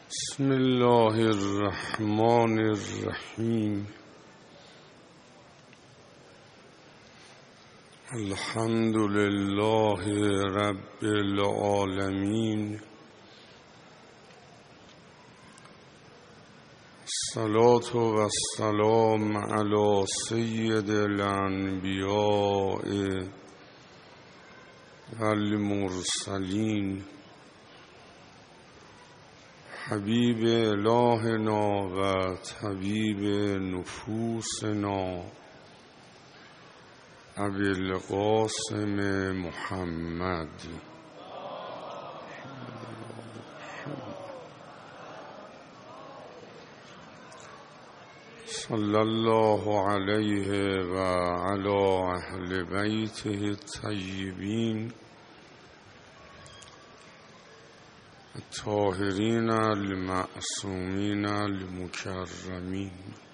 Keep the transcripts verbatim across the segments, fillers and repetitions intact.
بسم الله الرحمن الرحیم. الحمد لله رب العالمین. الصلاة و السلام علی سید الانبیاء و المرسلین، حبیب الهنا و طبیب نفوسنا ابی القاسم محمد. صلی الله علیه و علی اهل بیته الطیبین الطاهرین المعصومین المکرمین.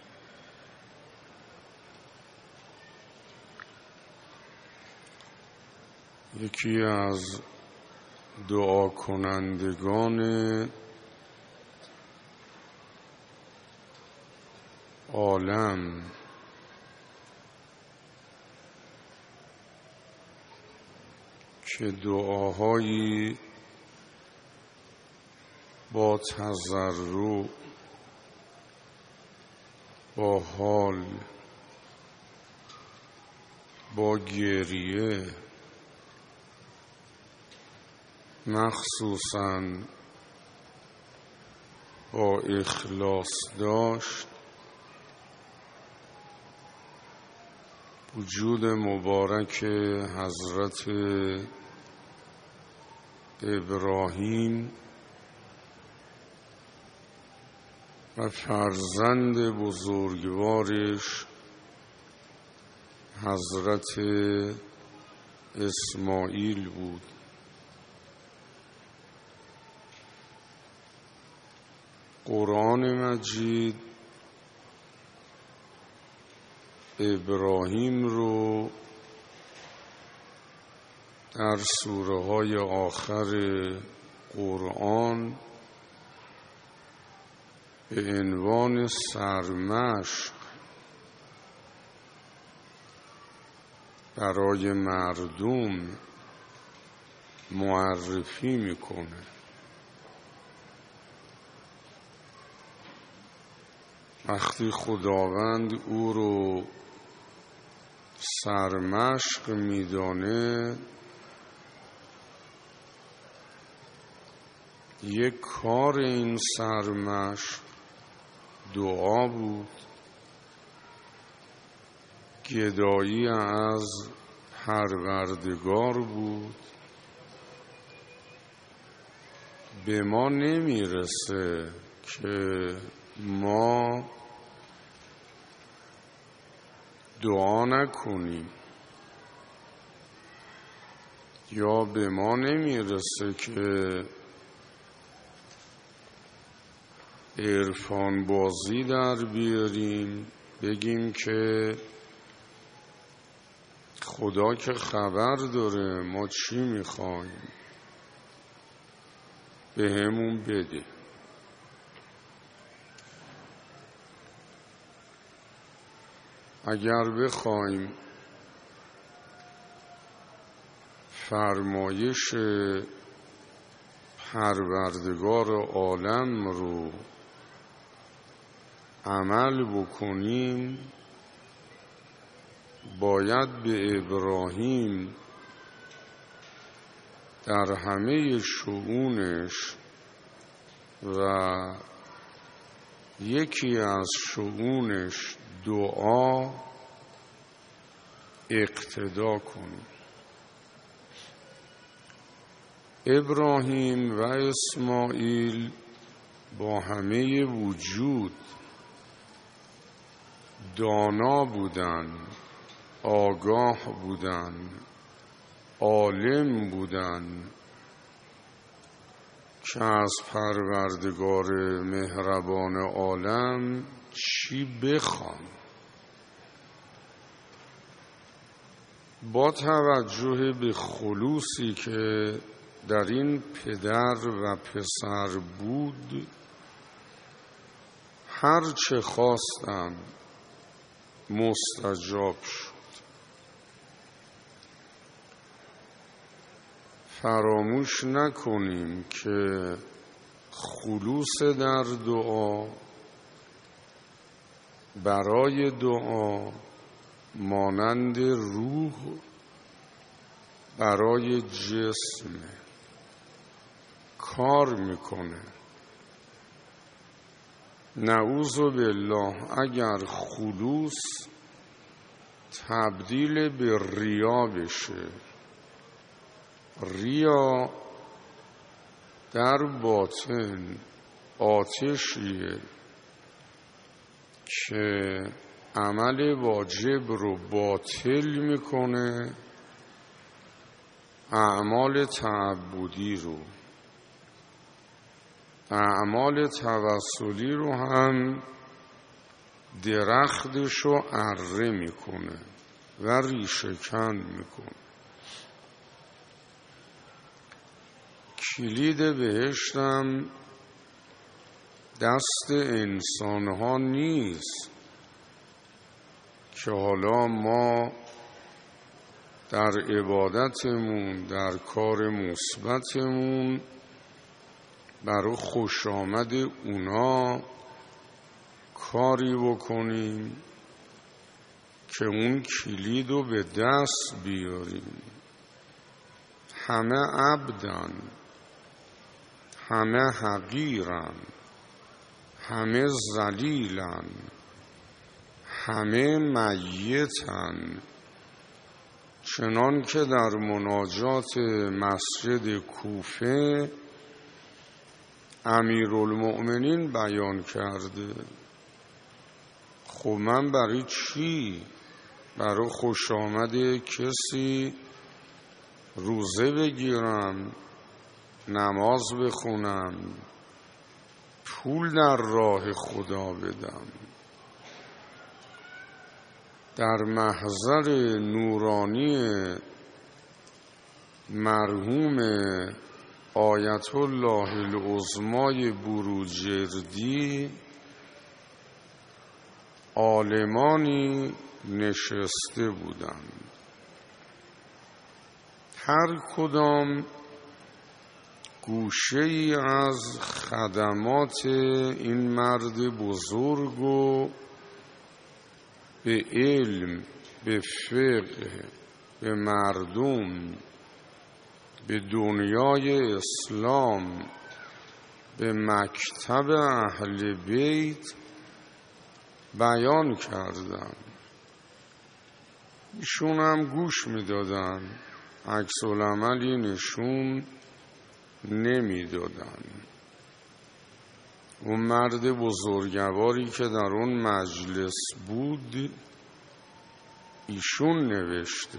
یکی از دعا کنندگان عالم که دعاهایی با تضرع، با حال، با گریه، مخصوصاً با اخلاص داشت، وجود مبارک حضرت ابراهیم و فرزند بزرگوارش حضرت اسماعیل بود. قرآن مجید ابراهیم رو در سوره های آخر قرآن به عنوان سرمشق برای مردم معرفی میکنه. وقتی خداوند او رو سرمشق میدانه، یک کار این سرمشق دعا بود، گدایی از پروردگار بود. به ما نمیرسه که ما دعا نکنیم، یا به ما نمیرسه که عرفان بازی در بیاریم، بگیم که خدا که خبر داره ما چی میخوایم، به همون بده. اگر بخوایم فرمایش پروردگار عالم رو عمل بکنیم، باید به ابراهیم در همه شؤونش و یکی از شؤونش دعا اقتدا کنیم. ابراهیم و اسماعیل با همه وجود دانا بودن، آگاه بودن، عالم بودن که از پروردگار مهربان عالم چی بخوان. با توجه به خلوصی که در این پدر و پسر بود، هر چه خواستم مستجاب شد. فراموش نکنیم که خلوص در دعا برای دعا مانند روح برای جسم کار میکنه. نعوذ بالله اگر خلوص تبدیل به ریا بشه، ریا در باطن آتشیه که عمل واجب رو باطل میکنه، اعمال تعبدی رو، اعمال توسلی رو هم درختش رو اره میکنه و ریشه کن میکنه. کلید بهشتم دست انسان ها نیست که حالا ما در عبادتمون در کار مثبتمون برای خوش آمد اونا کاری بکنیم که اون کلید رو به دست بیاریم. همه عبدن، همه حقیرن، همه ذلیلن، همه میتن. چنان که در مناجات مسجد کوفه امیرالمؤمنین بیان کرده. خب من برای چی؟ برای خوش آمد کسی روزه بگیرم، نماز بخونم، پول در راه خدا بدم؟ در محضر نورانی مرحوم آیت الله العظمای بروجردی عالمانی نشسته بودند، هر کدام گوشه ای از خدمات این مرد بزرگ و به علم، به فقه، به مردم، به دنیای اسلام، به مکتب اهل بیت بیان کردن. ایشون هم گوش میدادن، عکس العملی نشون نمیدادن. اون مرد بزرگواری که در اون مجلس بود ایشون نوشته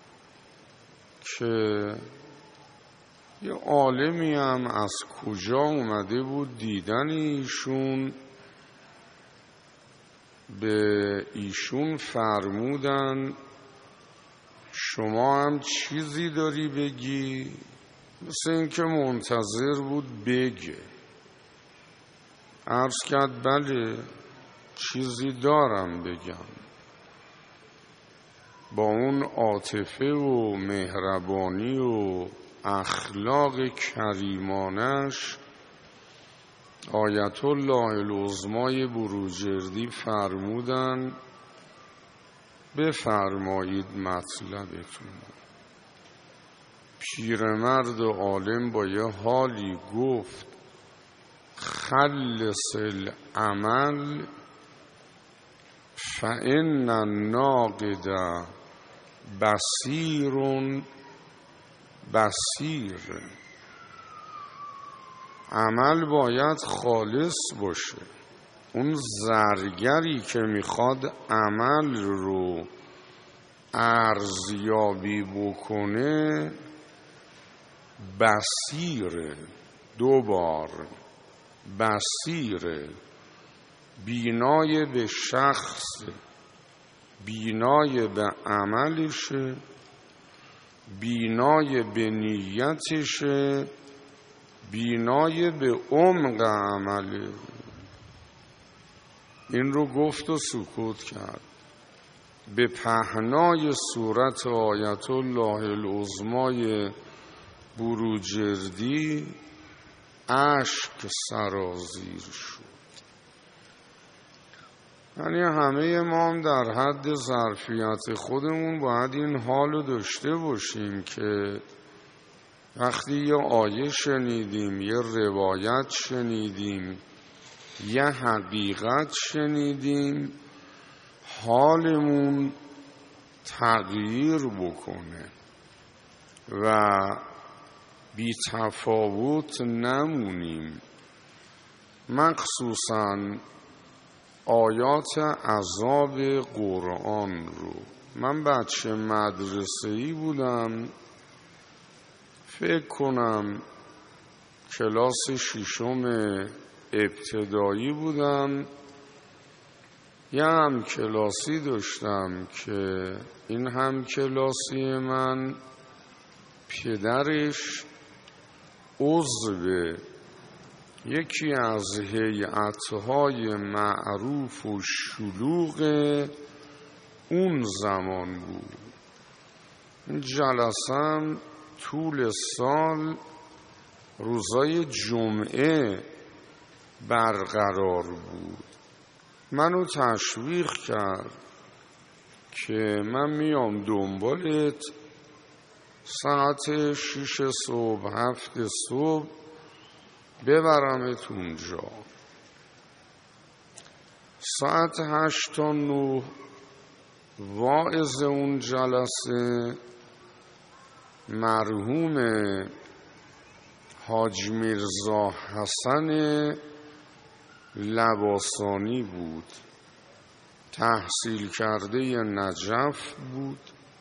که یه عالمی هم از کجا اومده بود دیدن ایشون، به ایشون فرمودن شما هم چیزی داری بگی؟ مثل این که منتظر بود بگه. عرض کرد بله چیزی دارم بگم. با اون عاطفه و مهربانی و اخلاق کریمانش آیت الله العظمای بروجردی فرمودن بفرمایید مطلبتون. پیرمرد عالم با یه حالی گفت خلص العمل فإن الناقد بصیر بصیر. عمل باید خالص باشه. اون زرگری که میخواد عمل رو ارزیابی بکنه بصیره، دو بار بصیره، بینای به شخص، بینای به عملشه، بینای به نیتشه، بینای به عمق عمله. این رو گفت و سکوت کرد. به پهنای صورت آیت الله العظمای بروجردی اشک سرازیر شد. یعنی همه ما هم در حد ظرفیت خودمون باید این حال رو داشته باشیم که وقتی یه آیه شنیدیم، یه روایت شنیدیم، یه حقیقت شنیدیم، حالمون تغییر بکنه و بی تفاوت نمونیم. مخصوصاً آیات عذاب قرآن رو. من بچه مدرسه‌ای بودم، فکر کنم کلاس ششم ابتدایی بودم. یه هم کلاسی داشتم که این هم کلاسی من پدرش عضو یکی از هیئت‌های معروف و شلوغ اون زمان بود. این جلسه طول سال روزای جمعه برقرار بود. منو تشویق کرد که من میام دنبالت ساعت شیش صبح هفت صبح ببرمت اونجا. ساعت هشت تا نه واعظ اون جلسه مرحوم حاج میرزا حسن لباسانی بود. تحصیل کرده نجف بود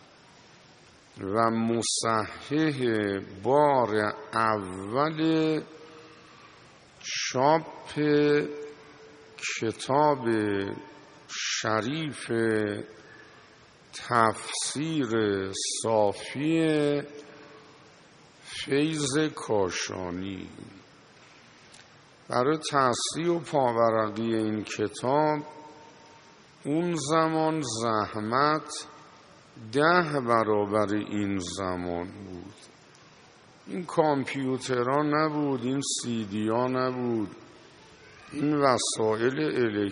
و مصحح بار اول چاپ کتاب شریف تفسیر صافی فیض کاشانی. برای تصحیح و پاورقی این کتاب اون زمان زحمت ده برابر این زمان بود. این کامپیوترها نبود، این سیدی ها نبود، این وسایل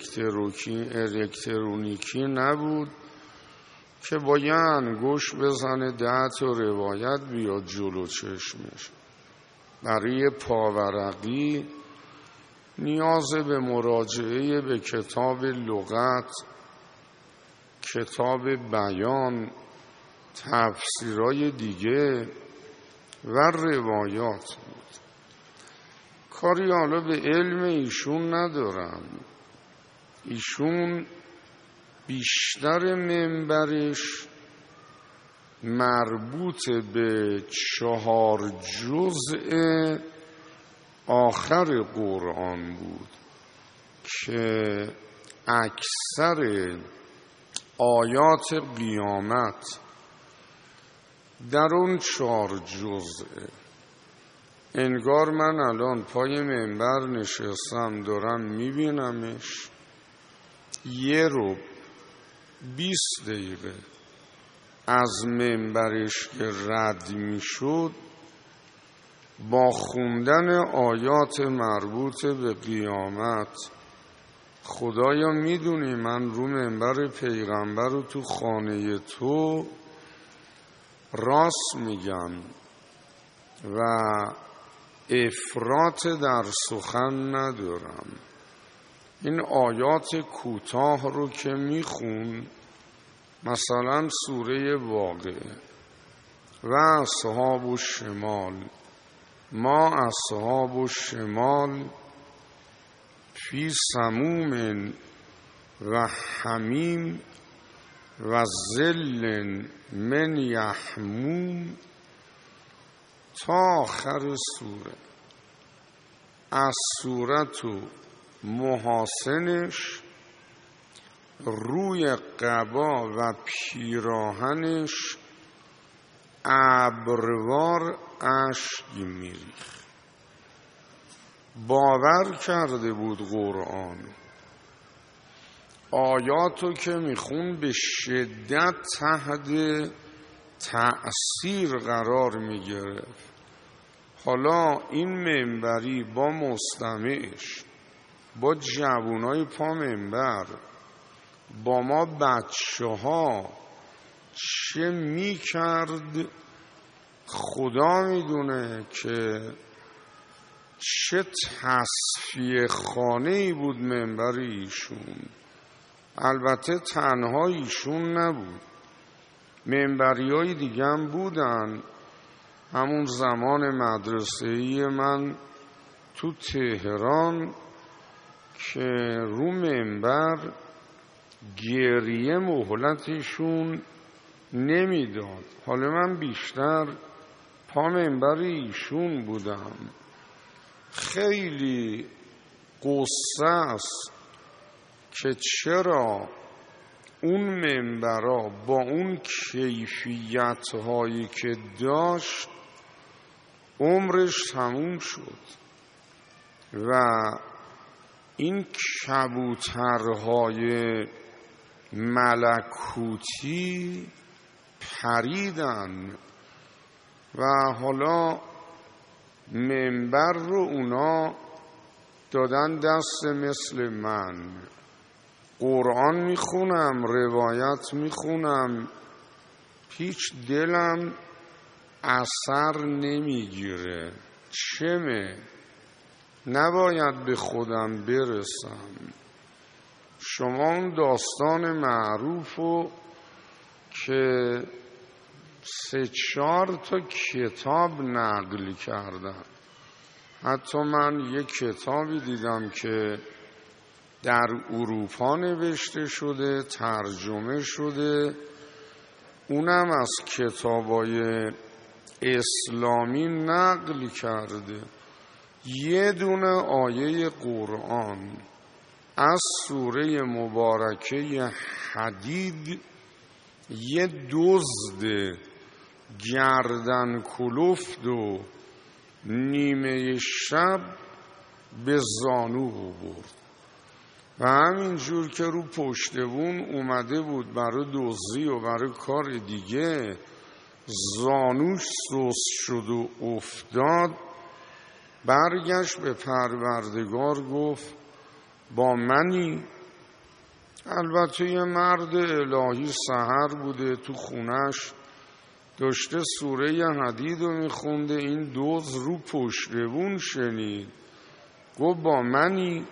الکترونیکی نبود که با یه انگشت بزنه ده تا روایت بیاد جلو چشمش. برای پاورقی نیاز به مراجعه به کتاب لغت، کتاب بیان، تفسیرهای دیگه و روایات بود. کاری حالا به علم ایشون ندارم. ایشون بیشتر منبرش مربوط به چهار جزء آخر قرآن بود که اکثر آیات قیامت در اون چهار جزء. انگار من الان پای منبر نشستم دارم میبینمش، یه رو بیست دقیقه از منبرش که رد میشد با خوندن آیات مربوط به قیامت. خدایا میدونی من رو منبر پیغمبر رو تو خانه تو راست میگم و افراط در سخن ندارم. این آیات کوتاه رو که میخون، مثلا سوره واقعه و اصحاب الشمال ما اصحاب الشمال فی سموم و حمیم و ظل من یحموم تا آخر سوره. از صورت و محاسنش، روی قبا و پیراهنش ابروار اشک میریخت. باور کرده بود قرآن. آیاتو که میخون به شدت تحت تأثیر قرار میگرفت. حالا این منبری با مستمعش، با جوانای پا منبر، با ما بچه ها چه میکرد خدا میدونه که چه تصفیه خانه ای بود منبر ایشون. البته تنها ایشون نبود، منبری های دیگه هم بودن. همون زمان مدرسه‌ای من تو تهران که رو منبر گریه مهلتشون نمیداد. حالا من بیشتر پا منبر ایشون بودم. خیلی قصه است که چرا اون منبرا با اون کیفیت هایی که داشت عمرش تموم شد و این کبوترهای ملکوتی پریدن و حالا منبر رو اونا دادن دست مثل من. قرآن میخونم، روایت میخونم، هیچ دلم اثر نمیگیره. چمه؟ نباید به خودم برسم. شما اون داستان معروفو که سه چهار تا کتاب نقل کردن، حتی من یک کتابی دیدم که در اروپا نوشته شده، ترجمه شده، اونم از کتابای اسلامی نقل کرده. یه دونه آیه قرآن از سوره مبارکه حدید یه دزد گردن کلفت و نیمه شب به زانو برد و همینجور که رو پشتبون اومده بود برای دزدی و برای کار دیگه، زانوش سست شد و افتاد. برگشت به پروردگار گفت با منی؟ البته یه مرد الهی سحر بوده تو خونش داشته سوره حدید رو میخونده، این دزد رو پشتبون شنید گفت با منی؟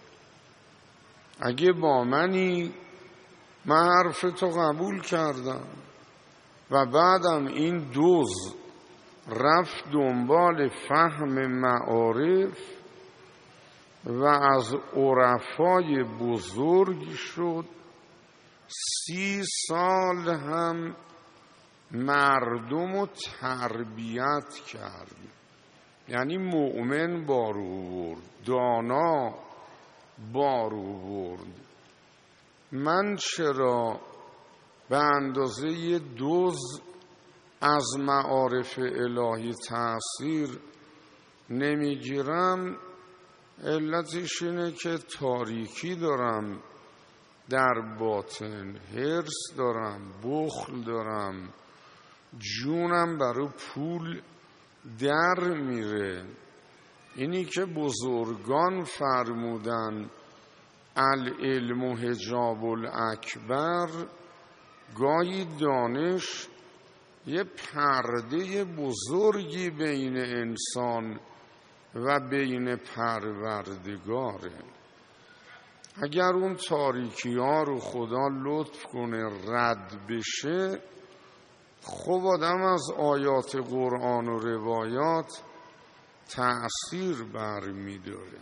اگه با منی من حرف تو قبول کردم. و بعدم این دزد رفت دنبال فهم معارف و از عرفای بزرگ شد. سی سال هم مردم رو تربیت کرد، یعنی مؤمن بار آورد، دانا بار آورد. من چرا به اندازه یه دزد از معارف الهی تأثیر نمیگیرم؟ علتش اینه که تاریکی دارم در باطن، حرص دارم، بخل دارم، جونم برای پول در میره. اینی که بزرگان فرمودن العلم حجاب الاکبر، گاهی دانش یه پرده بزرگی بین انسان و بین پروردگاره. اگر اون تاریکی ها رو خدا لطف کنه رد بشه، خب آدم از آیات قرآن و روایات تأثیر برمی داره.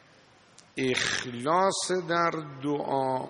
اخلاص در دعا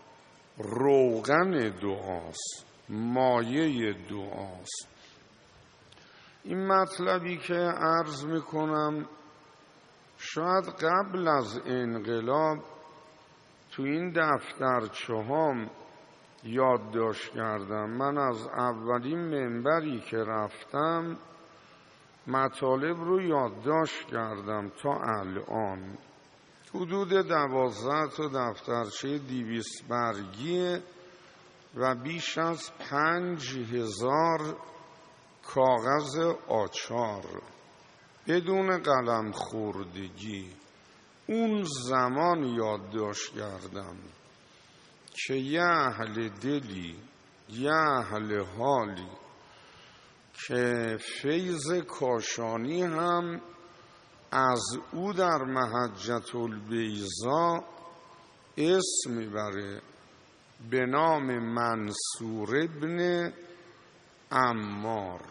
روغن دعاست، مایه دعاست. این مطلبی که عرض میکنم شاید قبل از انقلاب تو این دفترچه هم یادداشت کردم. من از اولین منبری که رفتم مطالب رو یادداشت کردم تا الان. حدود دوازده تا دفترچه دیویست برگیه و بیش از پنج هزار کاغذ آچار بدون قلم خوردگی. اون زمان یادداشت کردم که یه اهل دلی، یه اهل حالی که فیض کاشانی هم از او در محجة البیضا اسم میبره به نام منصور ابن عمار.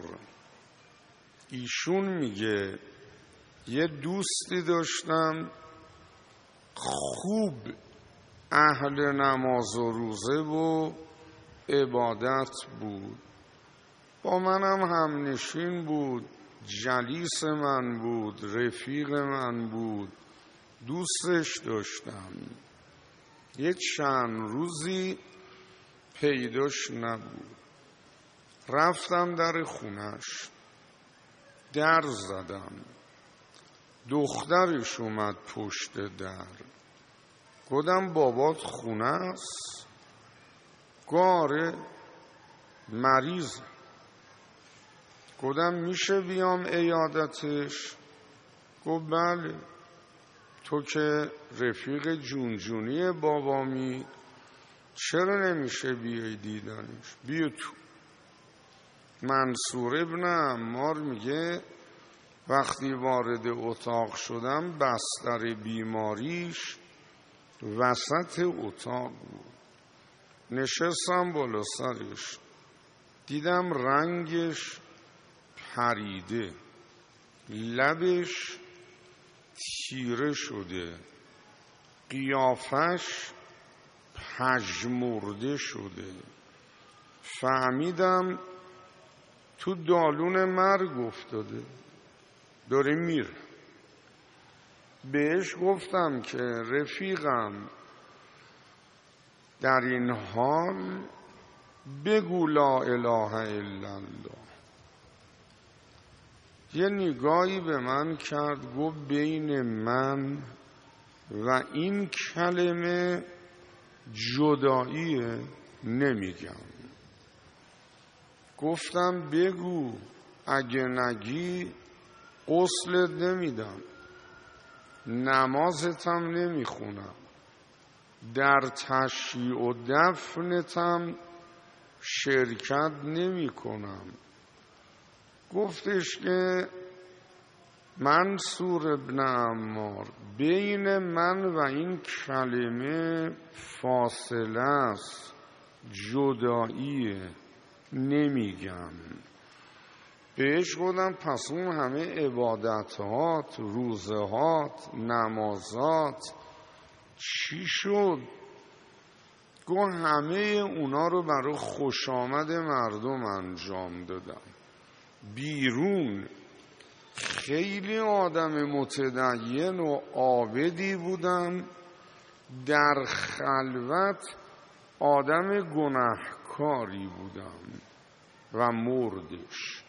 ایشون میگه یه دوستی داشتم خوب اهل نماز و روزه و عبادت بود، با منم هم نشین بود، جلیس من بود، رفیق من بود، دوستش داشتم. یه چند روزی پیداش نبود، رفتم در خونش، در زدم، دخترش اومد پشت در. گفتم بابات خونه است؟ گاره مریض. گفتم میشه بیام عیادتش؟ گفت بله، تو که رفیق جونجونی بابامی، چرا نمیشه بیای دیدنش؟ بیا تو. منصور ابن عمار میگه وقتی وارد اتاق شدم بستر بیماریش وسط اتاق بود. نشستم بالا سرش، دیدم رنگش پریده، لبش تیره شده، قیافش پژمرده شده. فهمیدم تو دالون مرگ افتاده، داره میره. بهش گفتم که رفیقم در این حال بگو لا اله الا الله. یه نگاهی به من کرد، گفت بین من و این کلمه جداییه، نمیگم. گفتم بگو، اگه نگی غسلت نمیدم، نمازتم نمیخونم، در تشییع و دفنتم شرکت نمی کنم. گفتش که منصور ابن عمار، بین من و این کلمه فاصله است، جداییه، نمیگم. بهش گفتم پس اون همه عبادتات، روزهات، نمازات چی شد؟ گفت همه اونا رو برای خوش آمد مردم انجام دادم. بیرون خیلی آدم متدین و عابدی بودم، در خلوت آدم گناهکاری بودم. و مردش.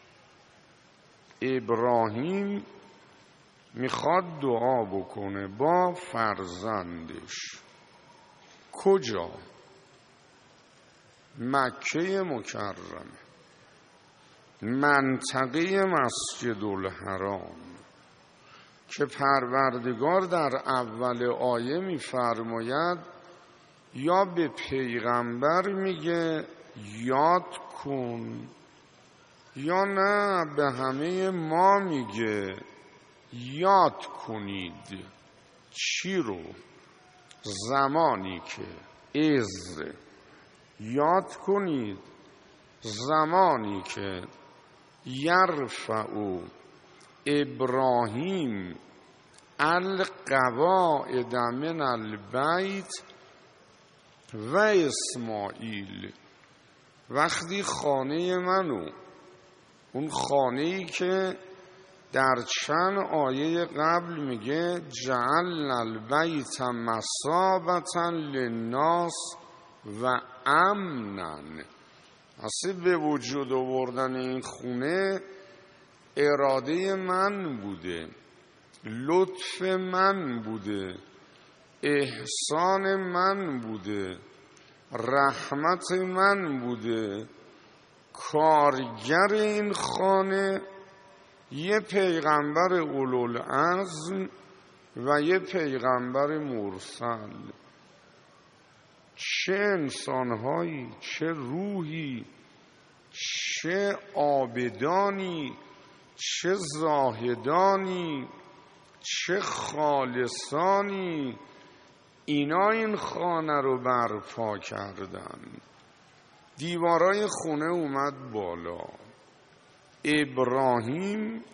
ابراهیم میخواد دعا بکنه با فرزندش. کجا؟ مکه مکرمه، منطقه مسجد الحرام، که پروردگار در اول آیه میفرماید یا به پیغمبر میگه یاد کن، یا نه به همه ما میگه یاد کنید. چی رو؟ زمانی که از یاد کنید، زمانی که یرفع ابراهیم القواعد من البیت و اسماعیل، وقتی خانه منو، اون خانه‌ای که در چند آیه قبل میگه جعلنا البیت مثابة للناس و امنا، اصلا به وجود آوردن این خونه اراده من بوده، لطف من بوده، احسان من بوده، رحمت من بوده. کارگر این خانه یه پیغمبر اولوالعزم و یه پیغمبر مرسل. چه انسانهایی، چه روحی، چه عابدانی، چه زاهدانی، چه خالصانی، اینا این خانه رو برپا کردن. دیوارای خونه اومد بالا. ابراهیم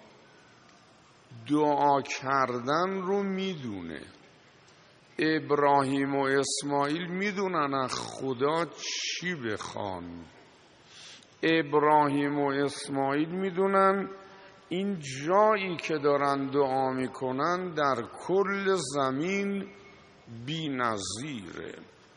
دعا کردن رو میدونه. ابراهیم و اسماعیل میدونن از خدا چی بخوان. ابراهیم و اسماعیل میدونن این جایی که دارن دعا میکنن در کل زمین بی نظیره.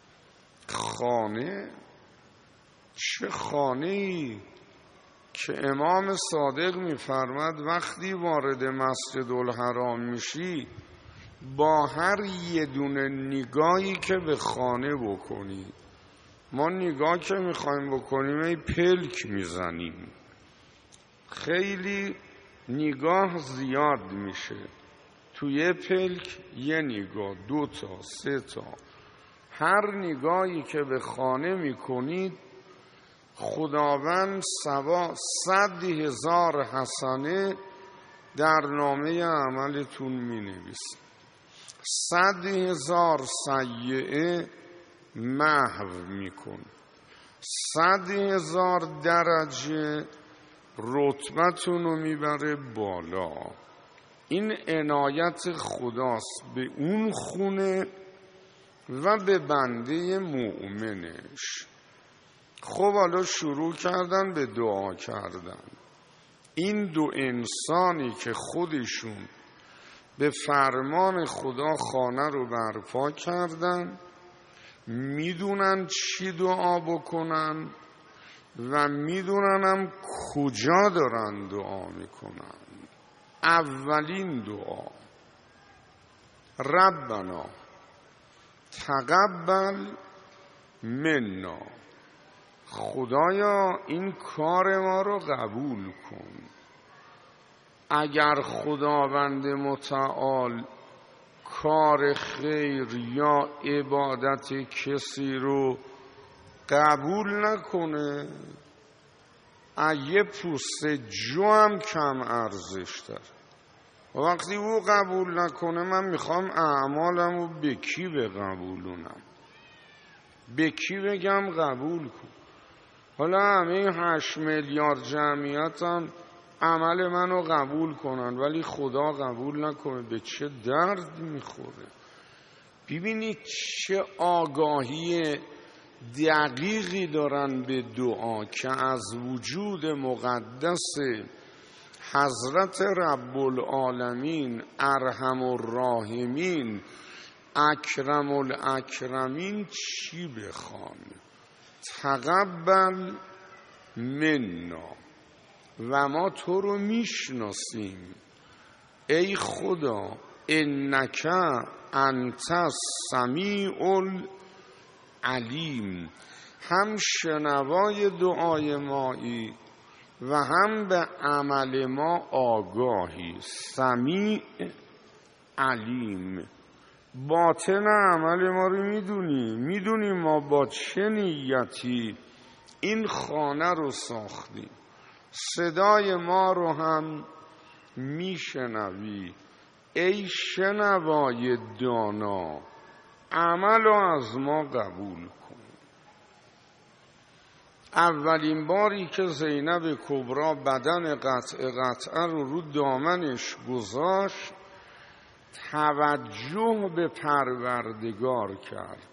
خانه، چه خانه ای که امام صادق میفرماد وقتی وارد مسجد الحرام میشی با هر یه دونه نگاهی که به خانه بکنی، ما نگاه که میخوایم بکنیم ای پلک میزنیم، خیلی نگاه زیاد میشه. توی پلک یه نگاه، دو تا، سه تا. هر نگاهی که به خانه میکنید خداوند سوا صد هزار حسنه در نامه عملتون مینویسه، صد هزار سیئه محو میکن، صد هزار درجه رتبتون رو میبره بالا. این عنایت خداست به اون خونه و به بنده مؤمنش. خب حالا شروع کردن به دعا کردن. این دو انسانی که خودشون به فرمان خدا خانه رو برپا کردن، میدونن چی دعا بکنن و میدونن هم کجا دارن دعا میکنن. اولین دعا ربنا تقبل منا، خدایا این کار ما رو قبول کن. اگر خداوند متعال کار خیر یا عبادت کسی رو قبول نکنه، یه پوست جو هم کم ارزش داره. و وقتی او قبول نکنه من میخوام اعمالم رو به کی بقبولونم، به کی بگم قبول کن؟ حالا همه هشت میلیارد جمعیت هم عمل منو قبول کنن ولی خدا قبول نکنه، به چه درد میخوره؟ ببینید چه آگاهی دقیقی دارن به دعا که از وجود مقدس حضرت رب العالمین ارحم الراحمین اکرم الاکرمین چی بخوان. تقبل منا، و ما تو رو میشناسیم ای خدا، انک انت السمیع العلیم. هم شنوای دعای مایی و هم به عمل ما آگاهی. سمیع علیم، باطن عمل ما رو میدونی، میدونی ما با چه نیتی این خانه رو ساختیم. صدای ما رو هم میشنوی ای شنوای دانا، عمل رو از ما قبول کن. اولین باری که زینب کبرا بدن قطع قطعه رو رو دامنش گذاشت توجه به پروردگار کرد.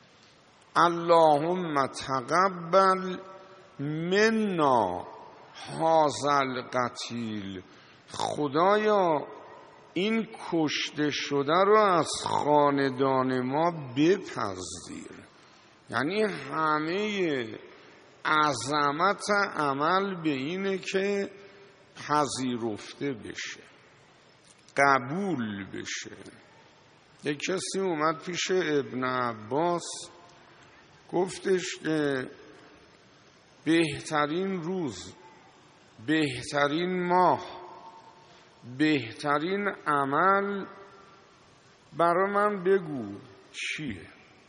اللهم تقبل منا هذا القتیل، خدایا این کشته شده رو از خاندان ما بپذیر. یعنی همه عظمت عمل به اینه که پذیرفته بشه، قبول بشه. یک کسی اومد پیش ابن عباس گفتش که بهترین روز، بهترین ماه، بهترین عمل برای من بگو چیه؟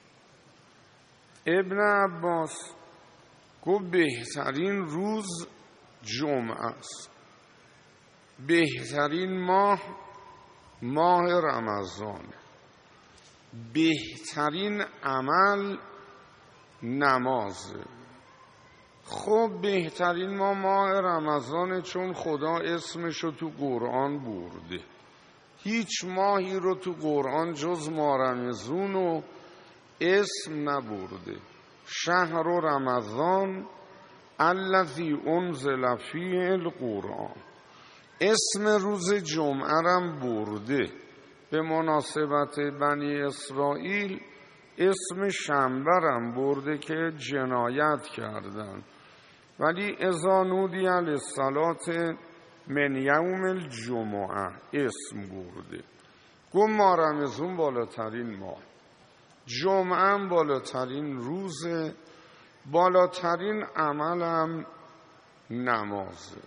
ابن عباس گفت بهترین روز جمعه است، بهترین ماه ماه رمضان، بهترین عمل نمازه. خب بهترین ماه ماه رمضانه، چون خدا اسمشو تو قرآن برده. هیچ ماهی رو تو قرآن جز ماه رمضان و اسم نبرده. شهر رمضان الذی انزل فیه القرآن. اسم روز جمعه رم برده. به مناسبت بنی اسرائیل اسم شنبه رم برده که جنایت کردن، ولی اذا نودی للصلاة من یوم الجمعه اسم برده. گفت ماه رمضان بالاترین ماه، جمعه هم بالاترین روزه، بالاترین عملم نمازه.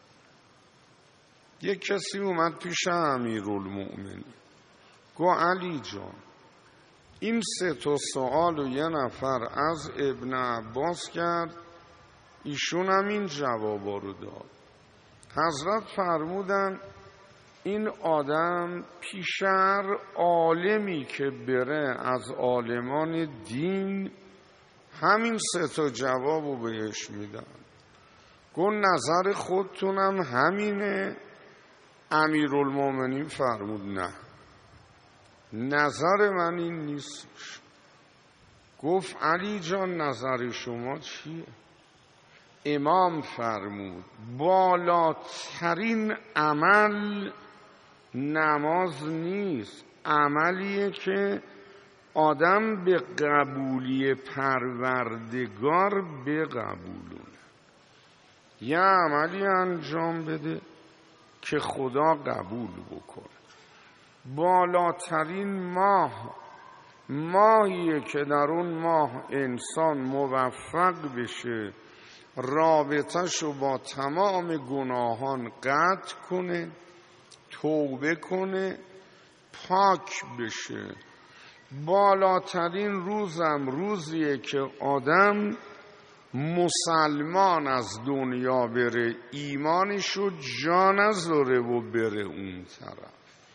یک کسی اومد پیش امیرالمؤمنین گفت علی جان این سه تا سوال و یه نفر از ابن عباس کرد، ایشون هم این جوابا رو داد. حضرت فرمودن این آدم پیش هر عالمی که بره از عالمان دین همین سه تا جواب رو بهش میدن. گفت نظر خودتونم همینه؟ امیرالمؤمنین فرمود نه، نظر من این نیستش. گفت علی جان نظر شما چیه؟ امام فرمود بالاترین عمل نماز نیست، عملیه که آدم به قبولی پروردگار بقبولونه. یه عملی انجام بده که خدا قبول بکنه. بالاترین ماه ماهیه که در اون ماه انسان موفق بشه رابطه‌شو با تمام گناهان قطع کنه، توبه کنه، پاک بشه. بالاترین روزم روزیه که آدم مسلمان از دنیا بره، ایمانشو جا نذاره و بره اون طرف.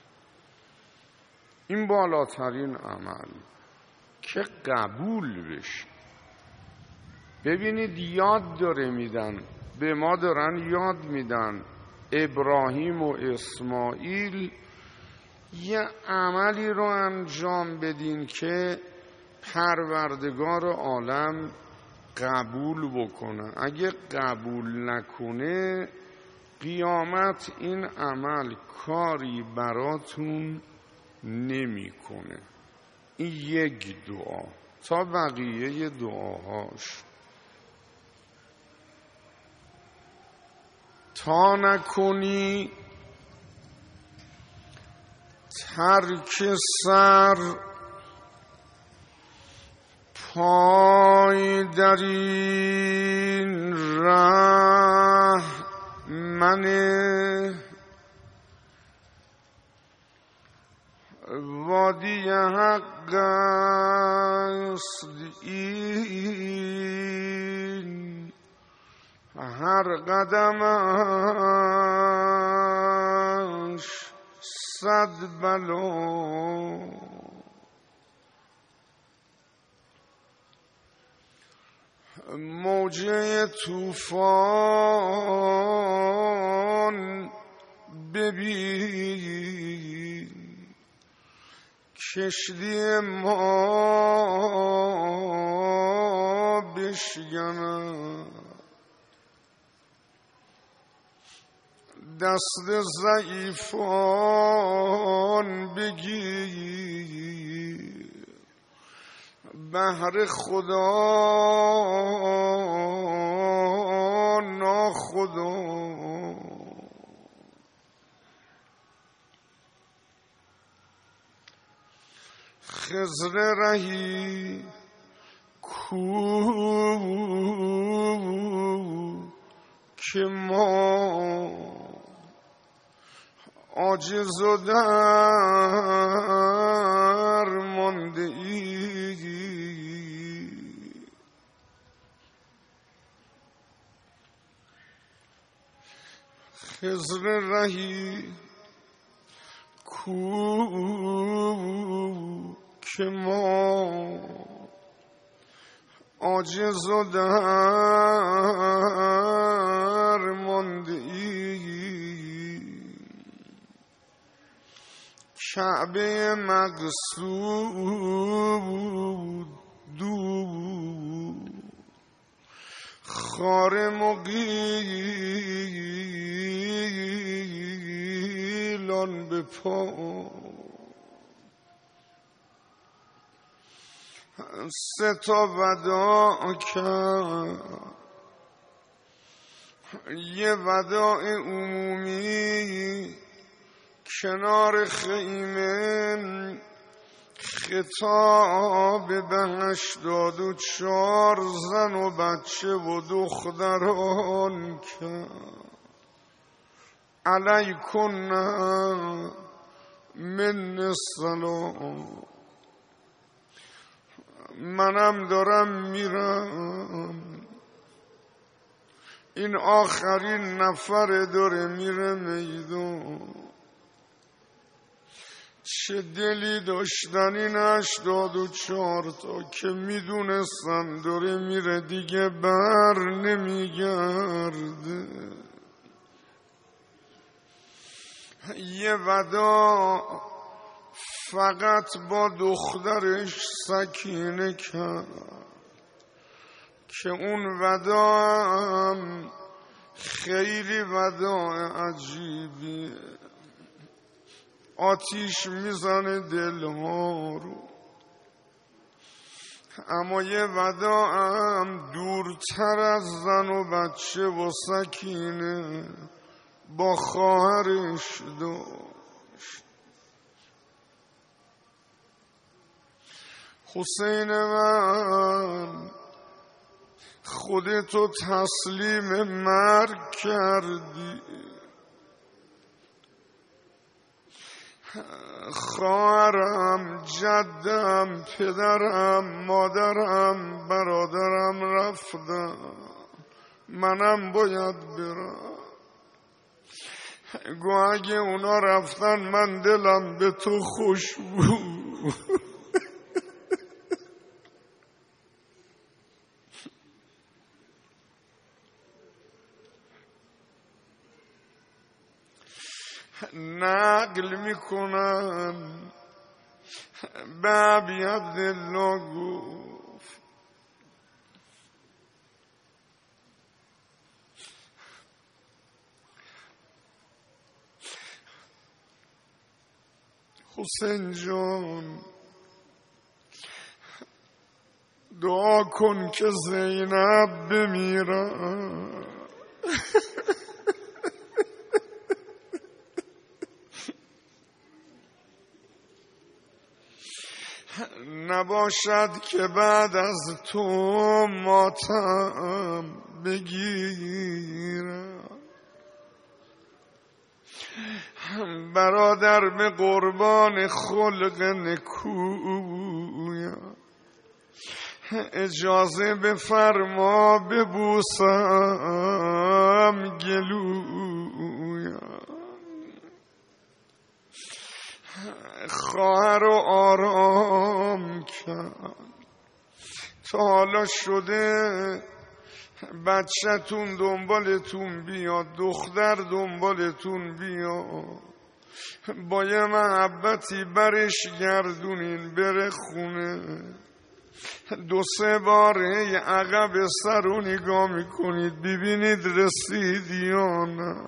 این بالاترین عمل که قبول بشه. ببینید یاد داره میدن، به ما دارن یاد میدن ابراهیم و اسماعیل یه عملی رو انجام بدین که پروردگار عالم قبول بکنه. اگه قبول نکنه قیامت این عمل کاری براتون نمیکنه. این یک دعا تا بقیه دعاهاش. تا نکنی ترک سر پای در این ره منه، وادی حق است این، هر قدمش صد بلا. موجه طوفان ببین کشتی ما بشکنه، دست ضعیفان بگیر، بهر خدا ناخدا. خضر رهی کو که ما عاجز و درمانده ای. خضر رهی کو که ما عاجز و درمانده ای. کعبه مقصود دو خار مغیلان به پا، سه تا وداع کرد، یه وداع عمومی کنار خیمه خطاب به هشتاد و چار زن و بچه و دختران کرد. علیکن من السلام. منم دارم میرم، این آخرین نفر داره میره میدون. چه دلی داشتن این هشتاد و چهار تا که میدونستن داره میره دیگه بر نمیگرده. یه وداع فقط با دخترش سکینه کرد که اون وداعم خیلی وداع عجیبیه، آتیش میزنه دلها رو. اما یه وداعم دورتر از زن و بچه و سکینه با خواهرش داشت. حسین من خودتو تسلیم مرگ کردی، خواهرم، جدم، پدرم، مادرم، برادرم رفتم، منم باید برم. گو اگه اونا رفتن من دلم به تو خوش بود. نقل میکنن به ابی عبدالله گفت حسین جان دعا کن که زینب بمیرم. نباشد که بعد از تو ماتم بگیرم. برادر به قربان خلق نکویم، اجازه بفرما ببوسم گلویم. خواهر رو آرام کرد، تا حالا شده بچه‌تون دنبالتون بیاد، دختر دنبالتون بیاد، با یه محبتی برش گردونین بره خونه. دو سه بار یه عقب سر رو نگاه میکنید ببینید رسید یا نه.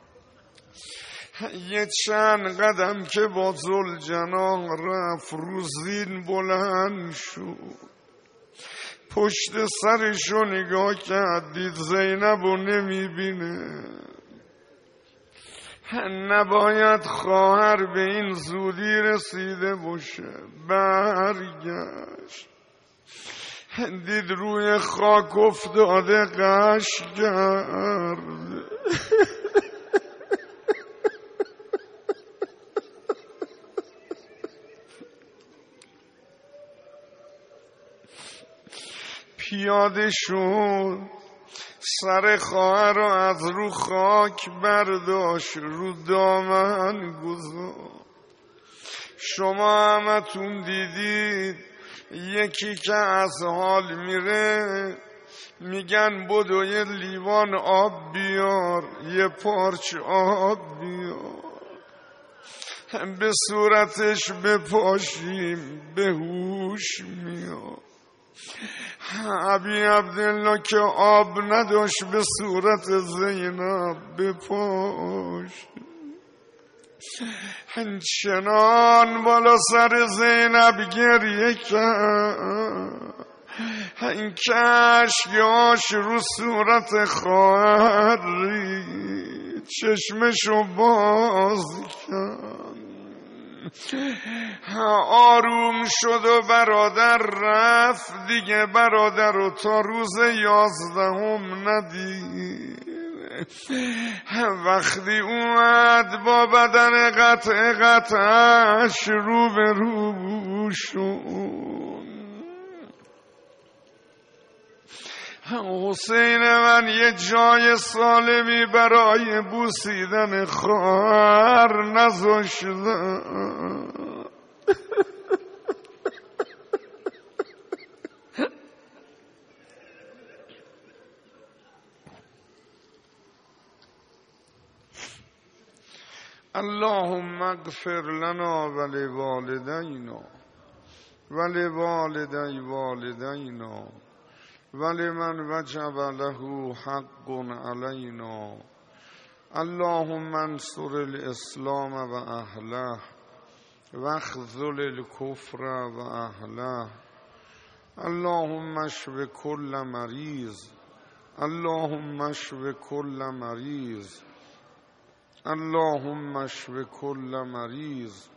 یه چند قدم که با ذوالجلال رفت رو زین بلند شد، پشت سرشو نگاه کرد دید زینب رو نمیبینه. نباید خواهر به این زودی رسیده باشه. برگشت دید روی خاک افتاده قش کرد. پیاده شد سر خواهر رو از رو خاک برداشت رو دامن گذاشت. شما همتون دیدید یکی که از حال میره میگن بدو یه لیوان آب بیار، یه پارچ آب بیار به صورتش بپاشیم به هوش میاد. ابی عبدالله که آب نداشت به صورت زینب بپاش، چنان بالا سر زینب گریه کرد این کشکاش رو صورت خواهر رید، چشمشو باز کرد. آروم شد و برادر رفت دیگه. برادر رو تا روز یازدهم ندید. وقتی اومد با بدن قطع قطعش رو به رو شد. حسین من یه جای سالمی برای بوسیدن خواهر نذاشتم. اللهم اغفر لنا ولوالدینا ولوالدی والدینا ولمن وجب له حق علینا. اللهم انصر الاسلام و اهله واخذل الکفر و اهله. اللهم اشف كل مریض اللهم اشف كل مریض اللهم اشف كل مریض.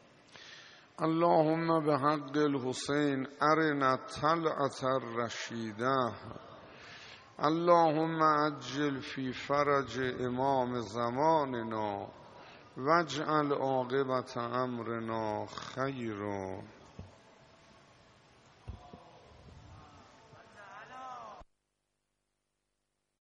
اللهم بحق الحسین ارنا طلعة الرشیده. اللهم عجل فی فرج امام زماننا واجعل عاقبة امرنا خیرا.